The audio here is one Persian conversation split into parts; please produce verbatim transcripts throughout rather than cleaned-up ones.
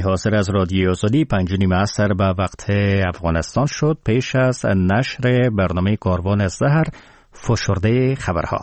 حاضر از رادیو آزادی پنج و نیم عصر به وقت افغانستان شد. پیش از نشر برنامه کاروان الزهر فشرده خبرها.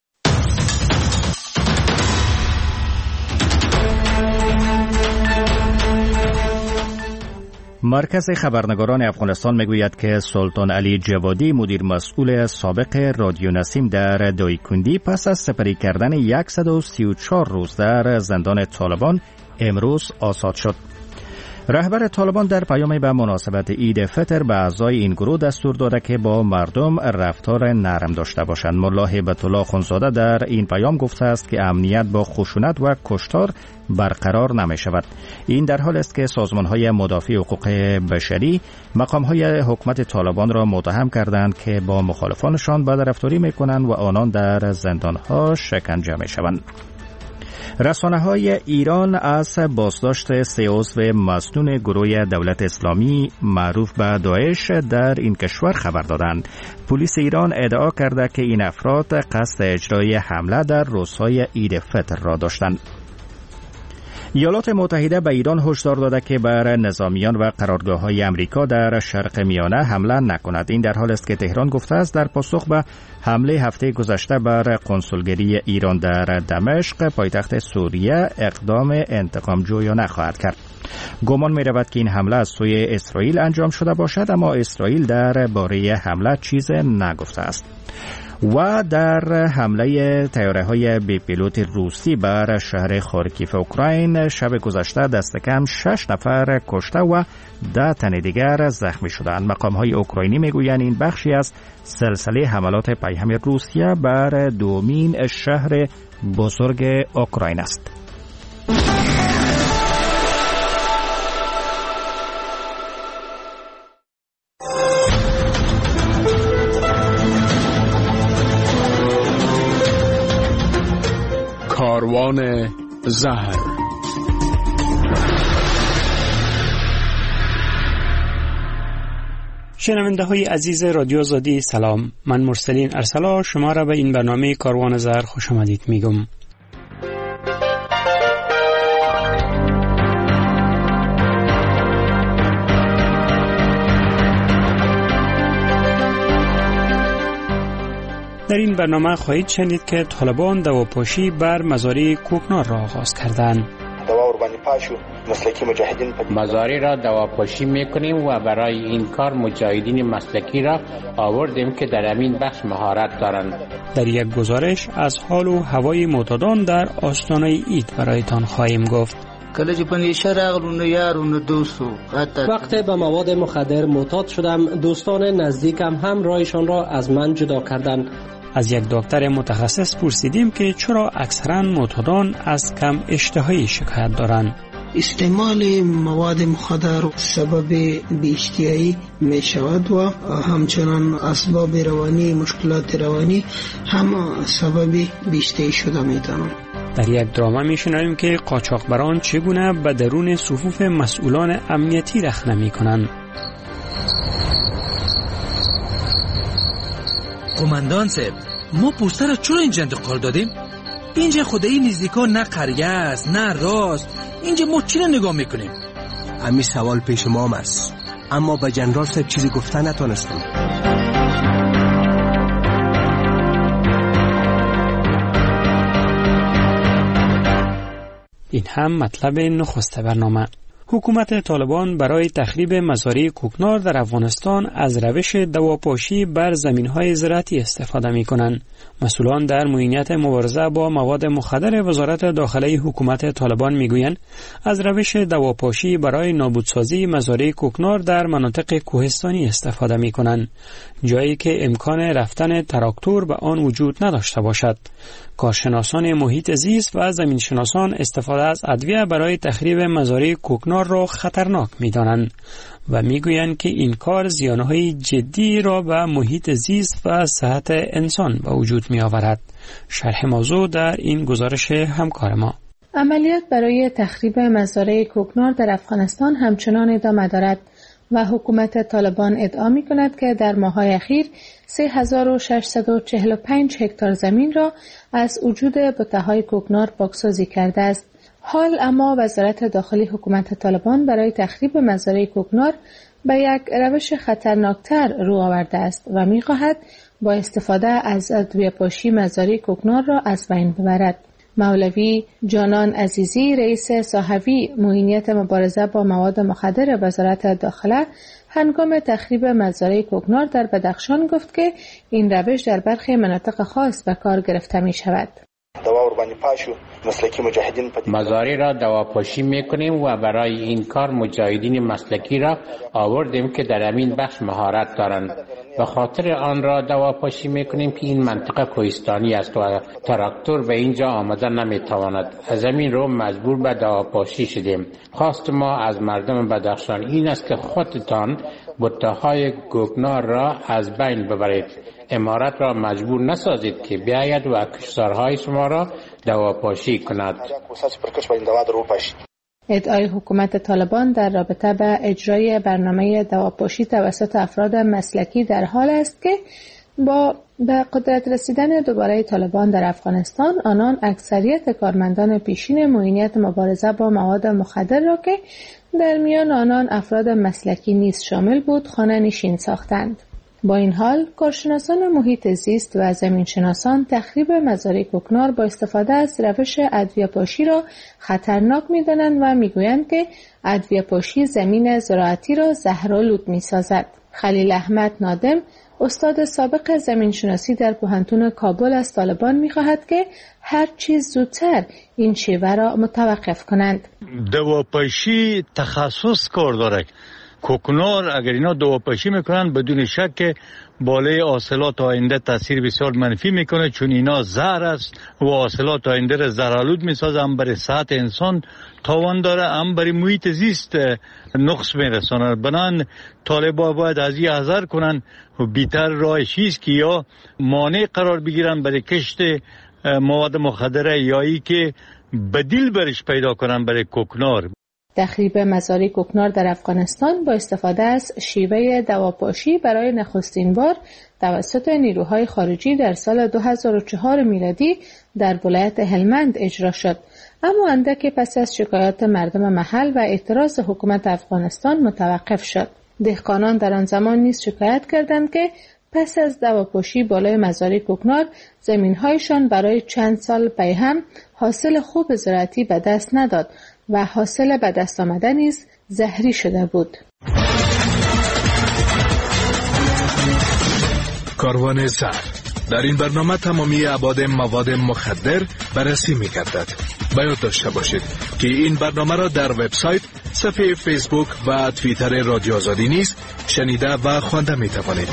مرکز خبرنگاران افغانستان میگوید که سلطان علی جوادی مدیر مسئول سابق رادیو نسیم در دایکندی پس از سپری کردن صد و سی و چهار روز در زندان طالبان امروز آزاد شد. رهبر طالبان در پیامی به مناسبت عید فطر به اعضای این گروه دستور داده که با مردم رفتار نرم داشته باشند. ملا هیبت الله خونزاده در این پیام گفته است که امنیت با خشونت و کشتار برقرار نمی شود. این در حال است که سازمان‌های مدافع حقوق بشری مقام‌های حکومت طالبان را متهم کردند که با مخالفانشان بدرفتاری می‌کنند و آنان در زندان‌ها شکنجه می‌شوند. رسانه‌های ایران از بازداشت سه عضو مسنون گروه دولت اسلامی معروف به داعش در این کشور خبر دادند. پلیس ایران ادعا کرده که این افراد قصد اجرای حمله در روزهای عید فطر را داشتند. ایالات متحده به ایران هشدار داده که بر نظامیان و قرارگاه‌های آمریکا در شرق میانه حمله نکند. این در حال است که تهران گفته است در پاسخ به حمله هفته گذشته بر قنسولگری ایران در دمشق پایتخت سوریه اقدام انتقام جویانه خواهد کرد. گمان می رود که این حمله از سوی اسرائیل انجام شده باشد، اما اسرائیل در باره حمله چیز نگفته است. و در حمله طیاره‌های بی پیلوت روسی بر شهر خارکیف اوکراین شب گذشته دست کم شش نفر کشته و ده تن دیگر زخمی شدند. مقام‌های اوکراینی میگویند این بخشی از سلسله حملات پیهم روسیه بر دومین شهر بزرگ اوکراین است. کاروان زهر. شنونده های عزیز رادیو آزادی سلام، من مرسلین ارسلا شما را به این برنامه کاروان زهر خوش آمدید میگم. در این برنامه خواهید شنید که طالبان دواپاشی بر مزاری کوکنار را آغاز کردند. مزاری را دواپاشی میکنیم و برای این کار مجاهدین مسلکی را آوردیم که در همین بخش مهارت دارند. در یک گزارش از حال و هوای معتادان در آستانه عید برایتان خواهیم گفت. وقتی به مواد مخدر معتاد شدم، دوستان نزدیکم هم رایشان را از من جدا کردند. از یک دکتر متخصص پرسیدیم که چرا اکثرا معتادان از کم اشتهایی شکایت دارند. استعمال مواد مخدر سبب بی‌اشتهایی می شود و همچنان اسباب روانی، مشکلات روانی هم سبب بی‌اشتهایی شده می توانند. در یک دراما می شنویم که قاچاقبران چگونه به درون صفوف مسئولان امنیتی رخنه می کنند. قماندان صاحب، ما پوستر را چرا اینجا انتقال دادیم؟ اینجا خدایی نزدیکان نه قریه است نه راست. اینجا ما چی را نگاه میکنیم؟ همین سوال پیش ما هم است، اما به جنرال صاحب چیزی گفتن نتونستم. این هم مطلب نخست برنامه. حکومت طالبان برای تخریب مزارع کوکنار در افغانستان از روش دواپاشی بر زمین‌های زراعتی استفاده می‌کنند. مسئولان در معینیت مبارزه با مواد مخدر وزارت داخلی حکومت طالبان می‌گویند از روش دواپاشی برای نابودسازی مزارع کوکنار در مناطق کوهستانی استفاده می‌کنند، جایی که امکان رفتن تراکتور به آن وجود نداشته باشد. کارشناسان محیط زیست و زمینشناسان استفاده از ادویه برای تخریب مزارع کوکنار را خطرناک می‌دانند و می‌گویند که این کار زیانهای جدی را به محیط زیست و صحت انسان به وجود می‌آورد. شرح موضوع در این گزارش همکار ما. عملیات برای تخریب مزارع کوکنار در افغانستان همچنان ادامه دارد و حکومت طالبان ادعا می‌کند که در ماه‌های اخیر سه هزار و ششصد و چهل و پنج هکتار زمین را از وجود بته‌های کوکنار پاکسازی کرده است. حال اما وزارت داخلی حکومت طالبان برای تخریب مزارع کوکنار به یک روش خطرناکتر رو آورده است و می‌خواهد با استفاده از ادویه‌پاشی مزارع کوکنار را از بین ببرد. مولوی جانان عزیزی رئیس صاحبی معینیت مبارزه با مواد مخدر وزارت داخله هنگام تخریب مزارع کوکنار در بدخشان گفت که این روش در برخی مناطق خاص به کار گرفته می شود. مزارع را دواپاشی میکنیم و برای این کار مجاهدین مسلکی را آوردیم که در همین بخش مهارت دارند. به خاطر آن را دواپاشی میکنیم که این منطقه کوهستانی است و تراکتور به اینجا آمده نمیتواند. از همین رو مجبور به دواپاشی شدیم. خواست ما از مردم بدخشان این است که خودتان بته‌های کوکنار را از بین ببرید. امارت را مجبور نسازید که بیاید و کشتارهای شما را دواپاشی کند. ادعای حکومت طالبان در رابطه با اجرای برنامه دواپاشی توسط افراد مسلکی در حال است که با به قدرت رسیدن دوباره طالبان در افغانستان آنان اکثریت کارمندان پیشین معینیت مبارزه با مواد مخدر را که در میان آنان افراد مسلکی نیز شامل بود خانه نشین ساختند. با این حال کارشناسان محیط زیست و زمینشناسان تخریب مزارع کوکنار با استفاده از روش ادویه‌پاشی را خطرناک می‌دانند و می‌گویند که ادویه‌پاشی زمین زراعتی را زهرآلود می‌سازد. خلیل احمد نادم استاد سابق زمینشناسی در پوهنتون کابل از طالبان می‌خواهد که هر چیز زودتر این شیوه را متوقف کنند. دواپاشی تخصص کار دارد. کوکنار اگر اینا دواپاشی میکنن بدون شک بالای حاصلات آینده تاثیر بسیار منفی میکنه، چون اینا زهر است و حاصلات آینده را زهرآلود میسازه. هم برای صحت انسان تاوان داره، هم برای محیط زیست نقص میرسونه. بنان طالبا باید از این حذر کنن و بیتر راه چیز که یا مانع قرار بگیرن برای کشت مواد مخدره یا ای که بدیل برش پیدا کنن برای کوکنار. تخریب مزارع کوکنار در افغانستان با استفاده از شیوه دواپاشی برای نخستین بار توسط نیروهای خارجی در سال دو هزار و چهار میلادی در ولایت هلمند اجرا شد، اما اندک پس از شکایات مردم محل و اعتراض حکومت افغانستان متوقف شد. دهقانان در آن زمان نیز شکایت کردند که پس از دواپاشی بالای مزارع کوکنار زمین‌هایشان برای چند سال پی هم حاصل خوب زراعتی به دست نداد و حاصل به دست آمده نیز زهری شده بود. کاروان زهر در این برنامه تمامی ابعاد مواد مخدر بررسی می‌گردد. باید داشته باشید که این برنامه را در وبسایت، صفحه فیسبوک و توییتر رادیو آزادی نیز شنیده و خوانده می‌توانید.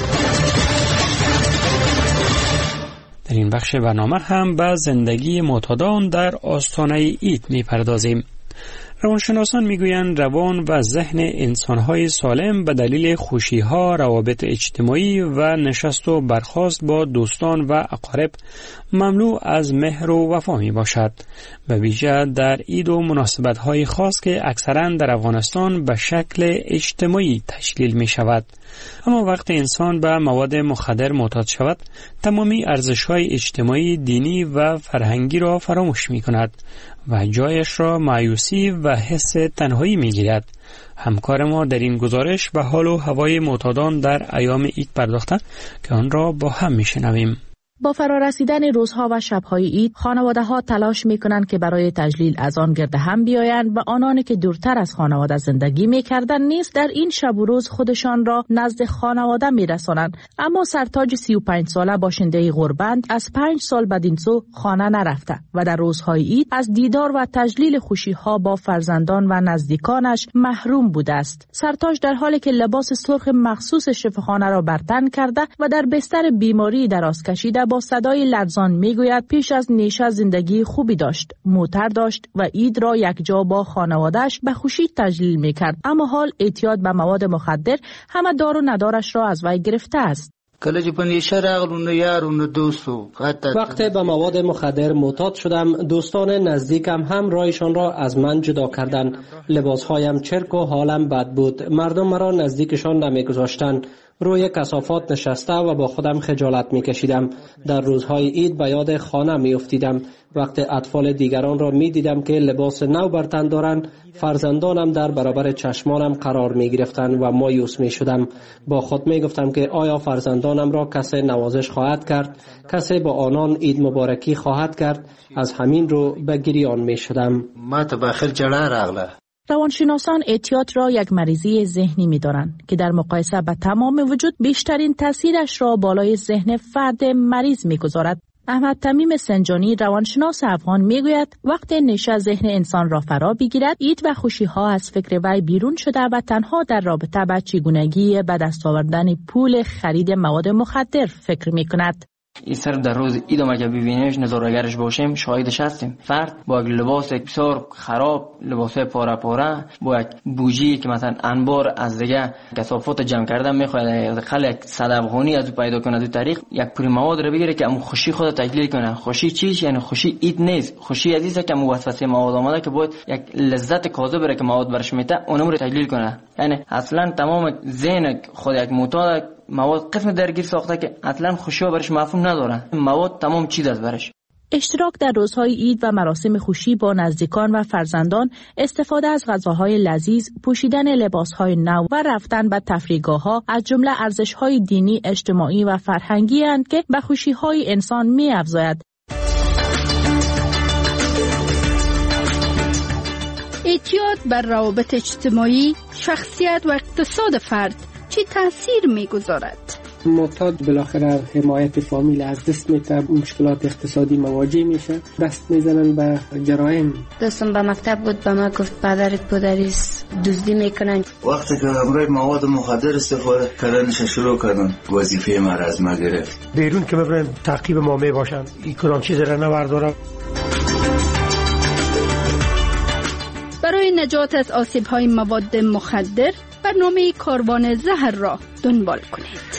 در این بخش برنامه هم به زندگی معتادان در آستانه عید می‌پردازیم. روانشناسان میگویند روان و ذهن انسان‌های سالم به دلیل خوشی‌ها، روابط اجتماعی و نشست و برخاست با دوستان و اقارب مملو از مهر و وفا می باشد، به ویژه در عید و مناسبت‌های خاص که اکثراً در افغانستان به شکل اجتماعی تشکیل می شود. اما وقتی انسان به مواد مخدر معتاد شود، تمامی ارزش‌های اجتماعی، دینی و فرهنگی را فراموش می کند و جایش را مایوسی و حس تنهایی می گیرد. همکار ما در این گزارش به حال و هوای معتادان در ایام عید پرداخته که آن را با هم می شنویم. با فرارسیدن روزها و شبهای عید، خانواده ها تلاش می کنند که برای تجلیل از آن گرد هم بیایند و آنانی که دورتر از خانواده زندگی می کردن نیز در این شب و روز خودشان را نزد خانواده می رسانند. اما سرتاج سی و پنج ساله باشنده غربند از پنج سال بدین سو خانه نرفته و در روزهای عید از دیدار و تجلیل خوشی ها با فرزندان و نزدیکانش محروم بوده است. سرتاج در حالی که لباس سرخ مخصوص شفاخانه را بر تن کرده و در بستر بیماری دراز کشیده با صدای لرزان میگوید پیش از نیشه زندگی خوبی داشت، موتر داشت و عید را یک جا با خانواده‌اش به خوشی تجلیل میکرد، اما حال اعتیاد به مواد مخدر همه دار و ندارش را از وی گرفته است. وقتی به مواد مخدر معتاد شدم، دوستان نزدیکم هم رایشان را از من جدا کردند. لباسهایم چرک و حالم بد بود. مردم مرا نزدیکشان نمیگذاشتند. روی کثافات نشسته و با خودم خجالت میکشیدم. در روزهای عید به یاد خانه میافتیدم. وقتی اطفال دیگران را می دیدم که لباس نو بر تن دارند، فرزندانم در برابر چشمانم قرار می گرفتند و مایوس می شدم. با خود می گفتم که آیا فرزندانم را کسی نوازش خواهد کرد؟ کسی با آنان عید مبارکی خواهد کرد؟ از همین رو به گریان می شدم. ما تباخر جلا راغله. روانشناسان اعتیاد را یک مریضی ذهنی می دارند که در مقایسه با تمام وجود بیشترین تاثیرش را بالای ذهن فرد مریض می گذارد. احمد تمیم سنجانی روانشناس افغان می گوید وقتی نشه ذهن انسان را فرا بگیرد، عید و خوشی ها از فکر وی بیرون شده و تنها در رابطه با چگونگی به دست آوردن پول خرید مواد مخدر فکر می کند. این سر در روز عید ما که ببینیمش نظاره‌گرش باشیم شاهدش هستیم. فرد با یک لباس بسیار خراب، لباس پاره پاره، با یک بوجی که مثلا انبار از دیگه کثافات جمع کردن میخواد حداقل یک صد افغانی از او پیدا کنه تو تاریخ، یک پول مواد رو بگیره که ام خوشی خود تجلیل کنه. خوشی چیش؟ یعنی خوشی عید نیست. خوشی عزیزه که مو وسوسه مواد آمده که باید یک لذت کاذب بره که مواد برش میته اونم رو تجلیل کنه. یعنی اصلا تمام ذهن خود یک معتاد مواد قسم درگیر ساخته که اصلا خوشی برش مفهوم نداره. مواد تمام چیز است برش. اشتراک در روزهای عید و مراسم خوشی با نزدیکان و فرزندان، استفاده از غذاهای لذیذ، پوشیدن لباسهای نو و رفتن به تفریحگاه‌ها از جمله ارزش‌های دینی، اجتماعی و فرهنگی اند که به خوشی‌های انسان می‌افزاید. اعتیاد بر روابط اجتماعی، شخصیت و اقتصاد فرد چی تاثیر می‌گذارد؟ معتاد بالاخره حمایت فامیل از دست میده، مشکلات اقتصادی مواجه میشه، دست میزنن به جرایم. دوستم به مکتب بود به ما گفت پدرت پدریس دزدی میکنن. وقتی که امروز مواد مخدر استفاده کردنش شروع کردن، وظیفه ما از ما گرفت. بیرون که ببرن تعقیب ما میباشن، این کدام چیز را نبردارن. برای نجات از آسیب‌های مواد مخدر برنامه کاروان زهر را دنبال کنید.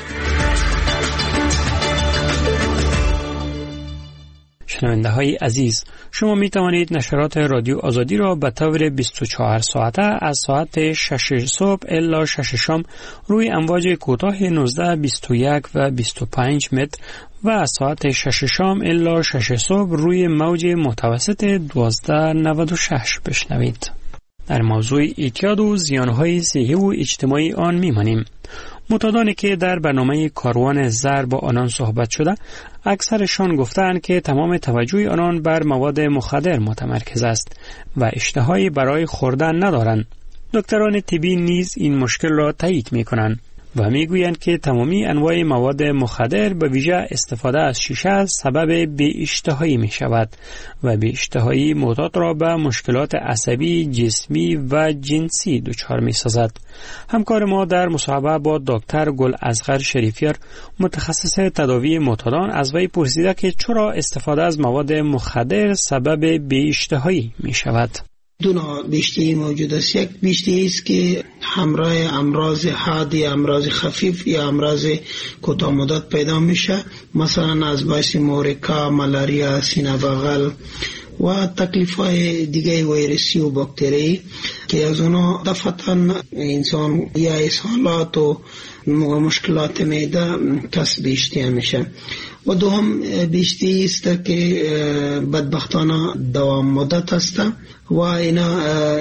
شنونده های عزیز، شما می توانید نشرات رادیو آزادی را به طور بیست و چهار ساعته از ساعت شش صبح الی شش شام روی امواج کوتاه نوزده، بیست و یک و بیست و پنج متر و از ساعت شش شام الی شش صبح روی موج متوسط دوازده نود و شش بشنوید. در موضوع اعتیاد و زیانهای صحی و اجتماعی آن میمانیم. معتادانی که در برنامه کاروان زر با آنان صحبت شده، اکثرشان گفتند که تمام توجه آنان بر مواد مخدر متمرکز است و اشتهایی برای خوردن ندارند. دکتران طبی نیز این مشکل را تایید می‌کنند و میگویند که تمامی انواع مواد مخدر به ویژه استفاده از شیشه سبب بی‌اشتهایی می شود و بی‌اشتهایی معتاد را به مشکلات عصبی، جسمی و جنسی دچار می سازد. همکار ما در مصاحبه با دکتر گل اصغر شریفیار، متخصص تداوی معتادان، از وی پرسیده که چرا استفاده از مواد مخدر سبب بی‌اشتهایی می شود. دو نوع بیشتری موجود است. یک بیشتری است که همراه امراض حاد یا امراض خفیف یا امراض کوتاه مدت پیدا میشه، مثلا از باعث مورکا، ملاریا، سینه بغل و تکلیف‌های دیگه ویروسی و باکتری که از اونا دفعتاً انسان یا اسهالات و مشکلات معده کسب اشتها میشه. و دوم بیشتری است که بدبختانه دوام مدت است و اینا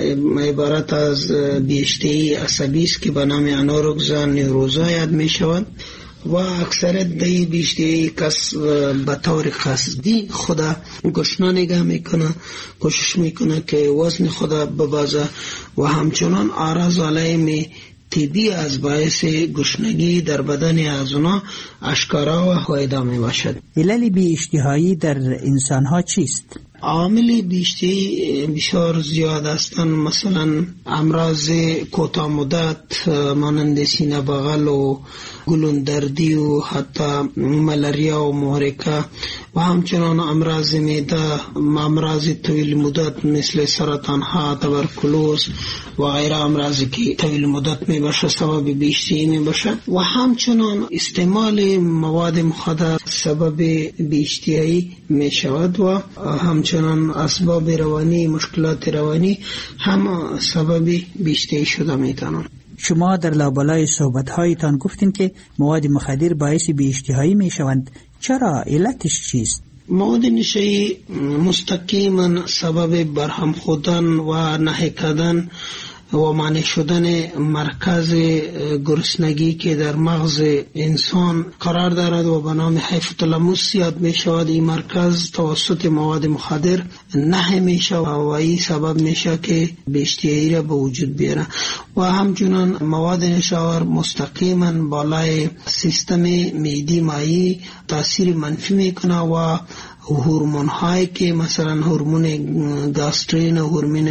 عبارت از بیشتری عصبی است که به نام انورکسیا نیوروزا یاد می شود و اکثرت دی بیشتری کس به طور قصدی خدا گشنه نگاه میکنه، کوشش میکنه که وزن خدا ببازه و همچنان آراز علائم طبی از باعث گشنگی در بدن از اونا اشکارا و هایدا می باشد. علل بی اشتهایی در انسان ها چیست؟ عامل بیشتری بسیار زیاد هستند، مثلا امراض کوتاه مدت مانند سینه بغل و گلوندردی و حتی ملاریا و محرکه و همچنان امراض معده، امراض طویل مدت مثل سرطان ها، تبرکلوز و غیره امراضی که طویل مدت می باشه سبب بیشتری می باشه و همچنان استعمال مواد مخدر سبب بیشتری می شود و همچنان اسباب روانی، مشکلات روانی هم سبب بیشتری شده می تانند. شما در لابلای صحبت‌هایتان گفتین که مواد مخدر باعث بی‌اشتهایی می‌شوند. چرا؟ علتش چیست؟ مواد نشایی مستقیما سبب برهم خودن و نهی کردن و مانع شدن مرکز گرسنگی که در مغز انسان قرار دارد و به نام هایپوتالاموس یاد می شود. این مرکز توسط مواد مخدر نهی می شود و این سبب می شود که بیشتری را به وجود بیاره. و همچنان مواد نشاور مستقیما بالای سیستم معده مایع تاثیر منفی می کنه و هورمون هایی که مثلا هورمون گاسترین و هورمون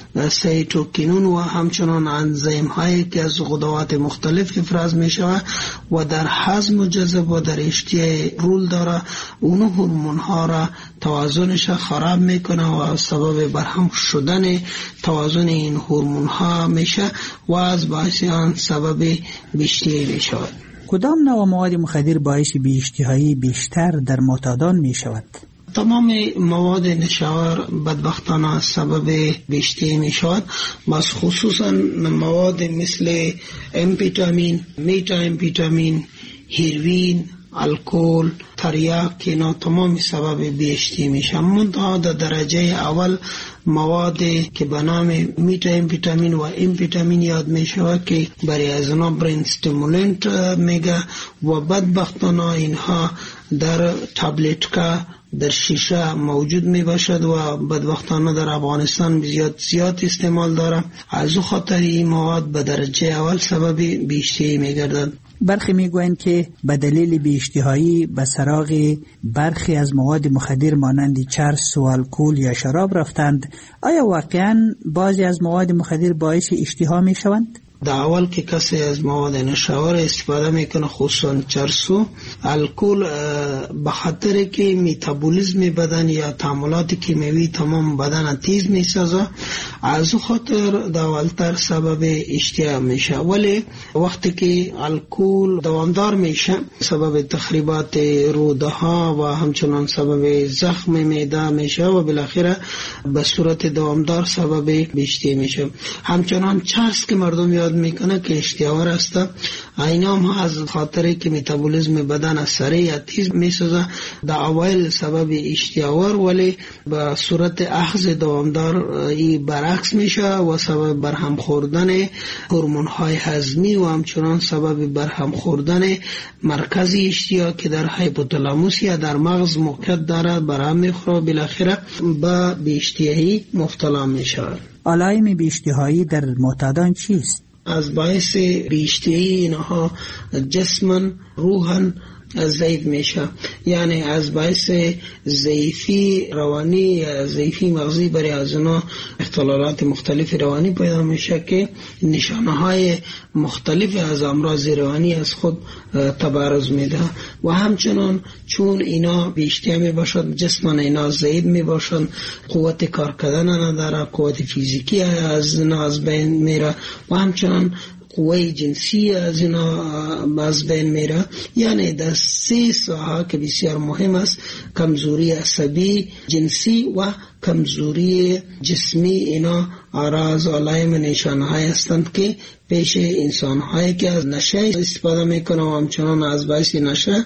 سیتوکینون و همچنان انزیم هایی که از غدوات مختلف افراز می شود و در هضم و جذب و در اشتها رول داره، اون هورمون ها را توازنش خراب میکنه و سبب برهم شدن توازن این هورمون ها میشه و از باعث آن سبب بیشتری می شود. کدام نوع مواد مخدر باعث بی‌اشتهایی بیشتر در معتادان می شود؟ تمام مواد نشاور بدبختانه سبب بیشتری می شود، بس خصوصا مواد مثل امفیتامین، میتا امفیتامین، هیروین، الکل، تریاک که اینا تمام سبب بیشتری می شود. منتها در درجه اول مواد که به نام میتا امفیتامین و امفیتامین یاد می شود که برای از اونا برین استیمولنت میگه و بدبختانه اینها در تابلت که در شیشه موجود می باشد و بدبختانه در افغانستان زیاد زیاد استعمال داره. از او خاطر این مواد به درجه اول سبب بیشتری می گردد. برخی می گویند که به دلیل بی‌اشتهایی به سراغ برخی از مواد مخدر مانند چرس و الکل یا شراب رفتند. آیا واقعا بعضی از مواد مخدر باعث اشتها می شوند؟ در اول که کسی از مواد نشاور استفاده میکنه خصوصا چرس و الکل به خاطر که میتابولیسم بدن یا تعاملات کیمیایی تمام بدن تیز میسازه، از او خاطر در اولتر سبب اشتها میشه. ولی وقتی که الکل دوامدار میشه سبب تخریبات روده ها و همچنان سبب زخم معده میشه و بالاخره به صورت دوامدار سبب بیشتری میشه. همچنان چرس که مردم یاد میکنه که اشتهاور است، اینا هم از خاطری که میتابولیسم بدن سریع یا تیز میسازه در اوایل سبب اشتهاور، ولی به صورت اخذ دوامدار ای برعکس میشه و سبب برهم خوردن هورمون های هضمی و همچنان سبب برهم خوردن مرکز اشتها که در هایپوتالاموس یا در مغز موقعیت دارد برهم میخوره، بالاخره به بی‌اشتهایی مبتلا میشه. علائم بی‌اشتهایی در معتادان چیست؟ از باعث بیشتری اینها جسمن روحن ضعیف میشه، یعنی از باعث ضعیفی روانی یا ضعیفی مغزی برای از اونا اختلالات مختلف روانی پیدا میشه که نشانه های مختلف از امراض روانی از خود تبارز میده و همچنان چون اینا بیشتر می باشد جسمان اینا ضعیف می باشند، قوت کار کردن نداره، قوت فیزیکی از اینا از بین میره و همچنان قوه جنسی از اینا از بین میره. یعنی در سه ساحه که بسیار مهم است، کمزوری عصبی، جنسی و کمزوری جسمی، اینا آراز علائم نشانه های هستند که پیش انسان هایی که از نشه استفاده میکنه و همچنان از باعث نشه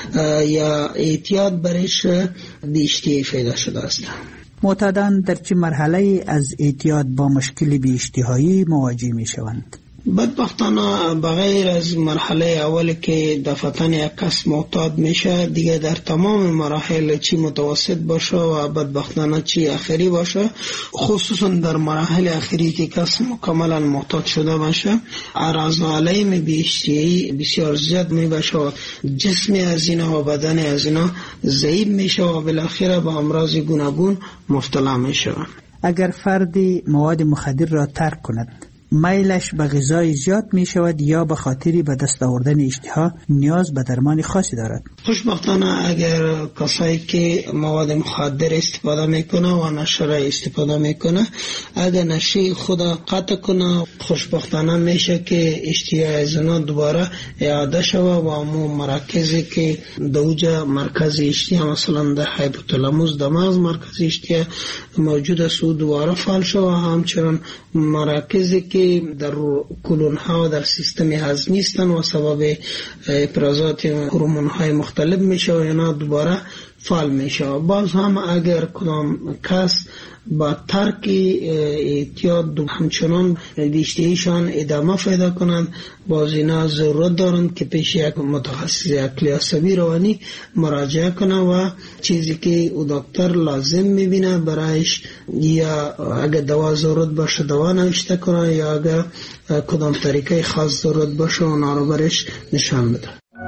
یا اعتیاد برش بیشتری پیدا شده است. معتادان در چه مرحله از اعتیاد با مشکل بی‌اشتهایی مواجه می شوند؟ بدبختانه بغیر از مرحله اولی که دفعتاً یک کس معتاد میشه، دیگه در تمام مراحل چی متوسط باشه و بدبختانه چی اخری باشه، خصوصا در مراحل اخری که کس مکملا معتاد شده باشه، اعراض و علائم بی‌اشتهایی بسیار زیاد می باشه و جسم از اینا و بدن از اینا ضعیف میشه و بالاخره به امراض گوناگون مبتلا میشه. اگر فردی مواد مخدر را ترک کند، میلش به غذای زیاد می شود یا به خاطری به دست آوردن اشتها نیاز به درمان خاصی دارد؟ خوشبختانه اگر کسایی که مواد مخدر استفاده میکنه و نشه را استفاده میکنه، اگر نشه خود قطع کنه، خوشبختانه میشه که اشتها از اونا دوباره اعاده شود و همون مراکزی که دوجه مرکز اشتها مثلا در هایپوتالاموس در مغز مرکز اشتها موجود است و دوباره فعال شود، همچنان مراکزی که در کلون ها در سیستم هضمی هستند و سبب افرازات هورمون های مختلف میشه و اینا دوباره فعال میشه. باز هم اگر کدام کس با ترک اعتیاد همچنان بیشتریشان ادامه پیدا کنند، باز اینا ضرورت دارند که پیش یک متخصص عقلی عصبی روانی مراجعه کنه و چیزی که او دکتر لازم میبینه برایش، یا اگر دوا ضرورت باشه دوا نوشته کنه، یا اگر کدام طریقه خاص ضرورت باشه اونا رو برش نشان بده.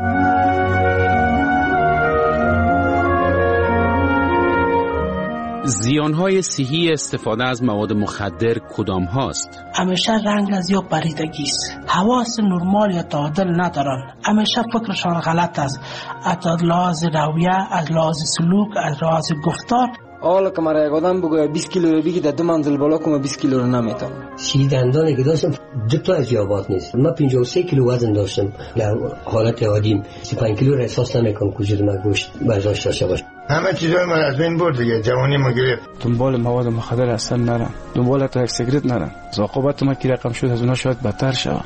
زیانهای صحی استفاده از مواد مخدر کدام هاست؟ همیشه رنگ از یا پریدگی است، حواس نرمال یا تعادل ندارن، همیشه فکرشان غلط است، از لحاظ رویه، از لحاظ سلوک، از لحاظ گفتار. حالا که مرا یک آدم بگوید بیست کیلو رو بگی در دو منزل بالا کنم بیست کیلو رو نمیتونم. سی دندانی که داشتم دو تا از یابات نیست. من پنجاه و سه کیلو وزن داشتم در حالت عادیم. سی و پنج کیلو را احساس نمیکنم کجور من گوشت برداشت داشته باشه. همه چیزای من از بین برد دیگه، جوانی ما گرفت. دنبال مواد مخدر اصلا نرم، دنبال تا یک سیگرت نرم. عاقبت ما کی رقم شد از اونها شاید بدتر شود.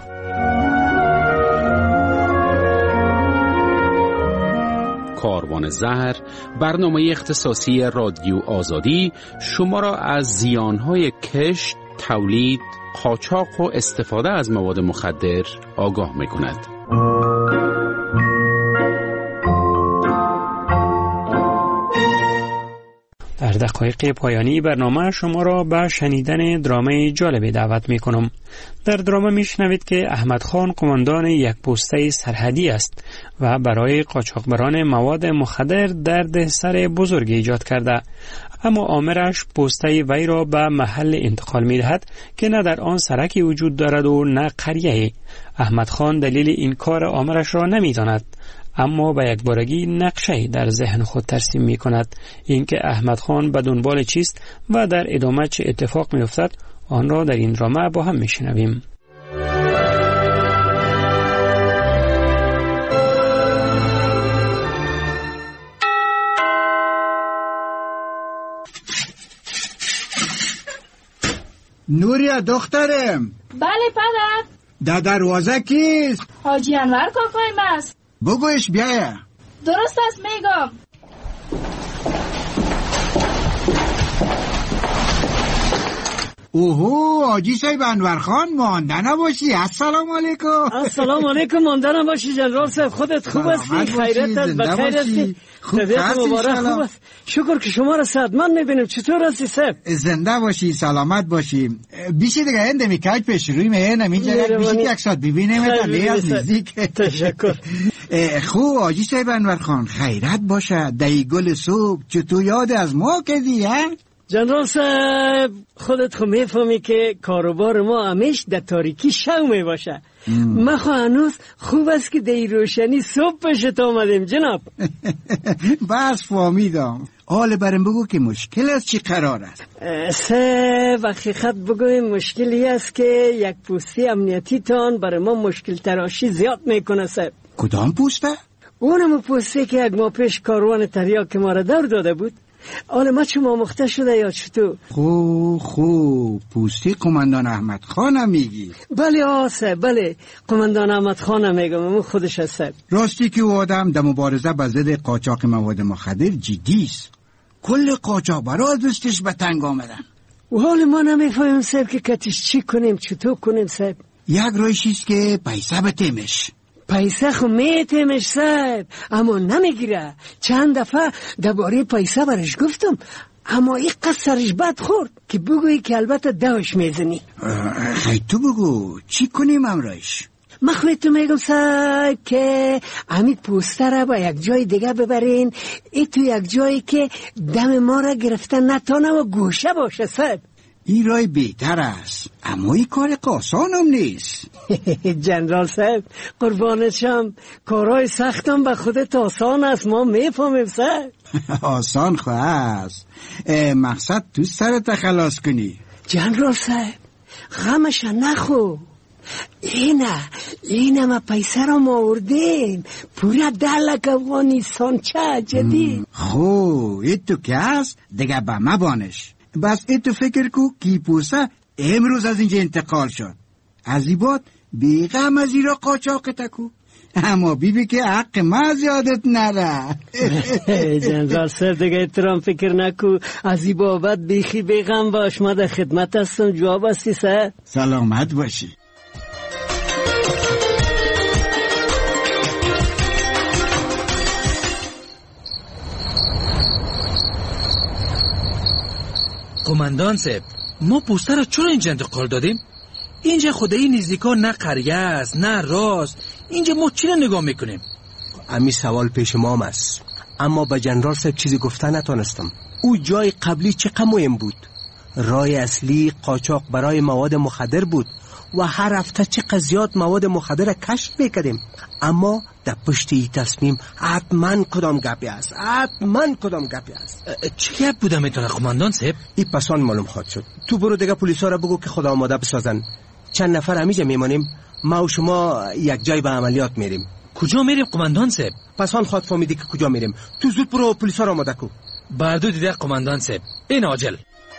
کاروان زهر، برنامه اختصاصی رادیو آزادی، شما را از زیانهای کشت، تولید، قاچاق و استفاده از مواد مخدر آگاه می‌کند. در دقایق پایانی برنامه شما را به شنیدن درامه جالبی دعوت می کنم. در درامه می شنوید که احمد خان قماندان یک پسته سرحدی است و برای قاچاقبران مواد مخدر درد سر بزرگی ایجاد کرده، اما آمرش پسته وی را به محل انتقال می دهد که نه در آن سرکی وجود دارد و نه قریه‌ای. احمد خان دلیل این کار آمرش را نمی داند، اما به یک بارگی نقشه‌ای در ذهن خود ترسیم می کند. اینکه احمد خان به دنبال چیست و در ادامه چه اتفاق می افتد، آن را در این درامه با هم می شنویم. نوریا دخترم. بله پدر. در دروازه کیست؟ حاجی انور کاکایم است. بگویش بیایه. درست است میگم. اوهو حاجی صاحب انور خان، مانده نباشی. السلام علیکم. السلام علیکم. مانده نباشی جنرال صاحب، خودت خوب هستی؟ خیرت است؟ بخیر هستی؟ طبیعت مبارک خوب است؟ شکر که شما را صحتمند میبینیم. چطور هستی صاحب؟ زنده باشی، سلامت باشی. بیشی دیگه هنده میکاج پیش روی مهنم اینجا بیشی یک ساعت ببینیم تا لی از نزدیک. تشکر. خوب حاجی صاحب انور خان، خیرت باشه. دی گل صبح چطور یاد از ما کردی ها؟ جنرال صاحب خودت خو میفهمی که کاروبار ما همیش در تاریکی شو میباشه. ما خو هنوز خوب است که در روشنی صبح پشت آمدیم جناب. بس فهمیدم. حال برم بگو که مشکل است چی قرار است؟ سه و حقیقت بگویم مشکلی است که یک پوسته امنیتی تان برای ما مشکل تراشی زیاد میکنه صاحب. کدام پوسته؟ اونم پوسته که یک ماه پیش کاروان تریاک ما را دور داده بود. حالا ما چه مامخته شده یا چطور؟ خو خو پوستی قماندان احمد خانم میگی؟ بله آسه بله قماندان احمد خانم میگم، اون خودش هست. راستی که او آدم در مبارزه با ضد قاچاق مواد مخدر جدی است. کل قاچاق برای دستش به تنگ آمدن. و حال ما نمیفهمیم صاحب که کتش چی کنیم چطور کنیم صاحب. یک رایشیست که پیسه بتیمش. پیسه خو میتیمش صاحب، اما نمیگیره. چند دفعه درباره پیسه برش گفتم، اما این قصد سرش بد خورد که بگویی که البته دوش میزنی. خیلی تو بگو چی کنیم امرایش؟ من خواهی تو میگم صاحب که امید پوسته را با یک جای دیگه ببرین، ای تو یک جایی که دم ما را گرفتن نتانه و گوشه باشه صاحب. این رای بهتر است، اما این کار آسان هم نیست. جنرال صاحب قربانت شم، کارهای سختم به خودت آسان است، ما میفهمیم صاحب. آسان خواه است، مقصد تو سرت خلاص کنی. جنرال صاحب غمش نخو، اینه اینه ما پیسه را ما اردیم پورا ده لک افغانستان. چه جدید. خو ایتو که هست دیگه به ما بانش. بس ایتو فکر کو کی پوسه امروز از اینجا انتقال شد، از این بعد بیغم از این را قاچاق تکو. اما بیبی که حق ما زیادت نره. جنرال سر دیگه احترام فکر نکو، از این بابت بیخی بیغم باش، ما در خدمت هستم. جواب هستی سر؟ سلامت باشی. قماندان صاحب، ما پوسته را چرا اینجا انتقال دادیم؟ اینجا خدایی نزدیکا نه قریه است نه راست. اینجا ما چی را نگاه میکنیم؟ امی سوال پیش ما است، اما به جنرال صاحب چیزی گفته نتونستم. او جای قبلی چقدر مهم بود. راه اصلی قاچاق برای مواد مخدر بود و هر هفته چقدر زیاد مواد مخدر را کشف میکردیم. اما در پشت این تصمیم حتما کدام گپی است، حتما کدام گپی است. چی گپ بوده میتونه قماندان صاحب؟ این پسان معلوم خواهد شد. تو برو دیگه پلیسا را بگو که خدا آماده بسازن. چند نفر همیجا میمانیم، ما و شما یک جای به عملیات میریم. کجا میریم قماندان صاحب؟ پسان خواهد فهمیدی که کجا میریم. تو زود برو پلیسا را آماده کو. بردو دیده قماندان صاحب، این عاجل.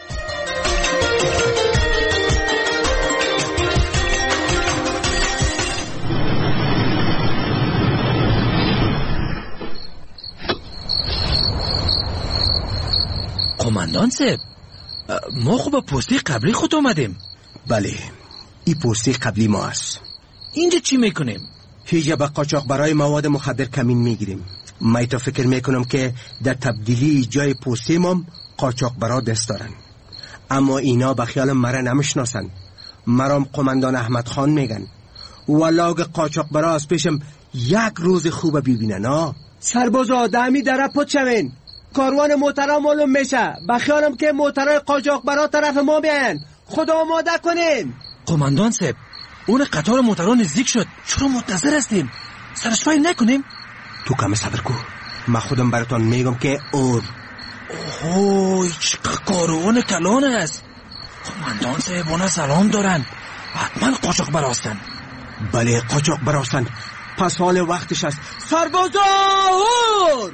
قماندان صاحب، ما خوب به پستی قبلی خود اومدیم. بله، این پستی قبلی ما است. اینجا چی میکنیم؟ هیچ به قاچاق برای مواد مخدر کمین میگیریم. من تا فکر میکنم که در تبدیلی جای پستی ما قاچاق برا دست دارن، اما اینا به خیال مرا نمیشناسن. مرام قماندان احمد خان میگن. والله قاچاق برا از پیشم یک روز خوب ببینن. ها سربازا دمی در پد شوین، کاروان موترا معلوم میشه. بخیالم که موترای قاچاق برا طرف ما بیاین. خدا آماده کنین. قماندان صاحب، اون قطار موترا نزدیک شد. چرا منتظر هستیم؟ سرش فایل نکنیم؟ تو کم صبر کو، من خودم براتون میگم که اور. اوه، چقدر کاروان کلان است. قماندان صاحب اونا سلام دارن، حتما قاچاق براستن. بله قاچاق براستن، پس حال وقتش است. سربازا اور!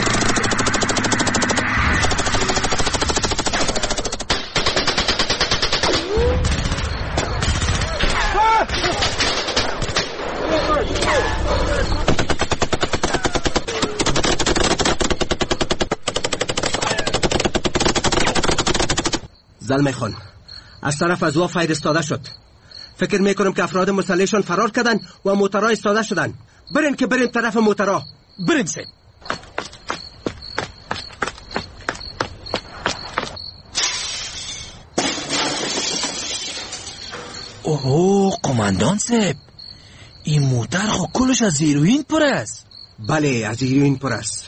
زلمه خان، از طرف از وا فایر استاده شد. فکر میکنم که افراد مسلحشان فرار کردن و موترها استاده شدن. برین که بریم طرف موترها. بریم سیم. اوه قماندان صاحب، این موتر خو کلش از هیروئین پر است. بله از هیروئین پر است.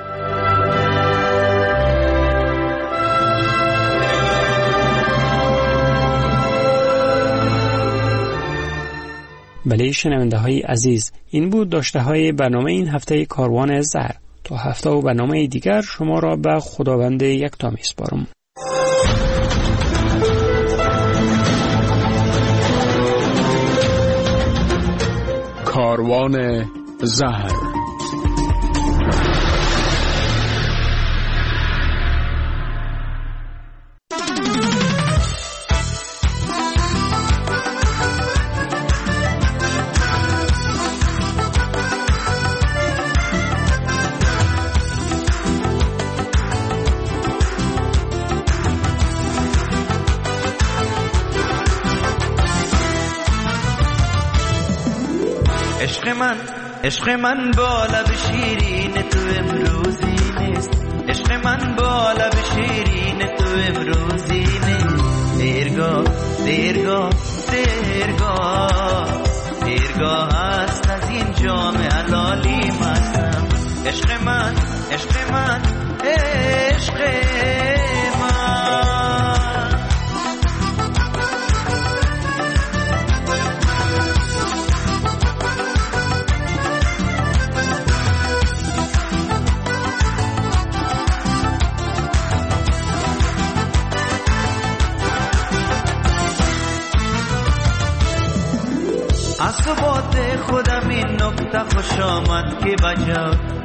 بله شنونده های عزیز، این بود داشته های برنامه این هفته کاروان زهر. تا هفته و برنامه دیگر شما را به خداوند یکتا میسپارم. کاروان زهر. عشق من عشق من با لب شیرین تو امروزی نیست. عشق من با لب شیرین تو امروزی نیست. دیرگاه دیرگاه دیرگاه دیرگاه هست از این جام حلالی مستم. عشق من عشق من عشق من. از تو باد خودم این نکته خوش آمد که بجا.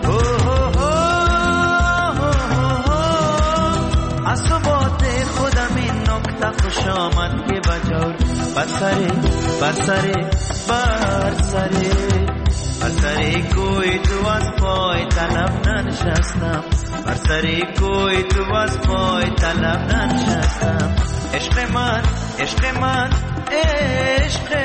از تو باد خودم این نکته خوش آمد که بجا. بر سره بر سره بر سره بر سر کوی تو از پای طلب ننشستم بر سر کوی تو از پای طلب ننشستم عشق من عشق من عشق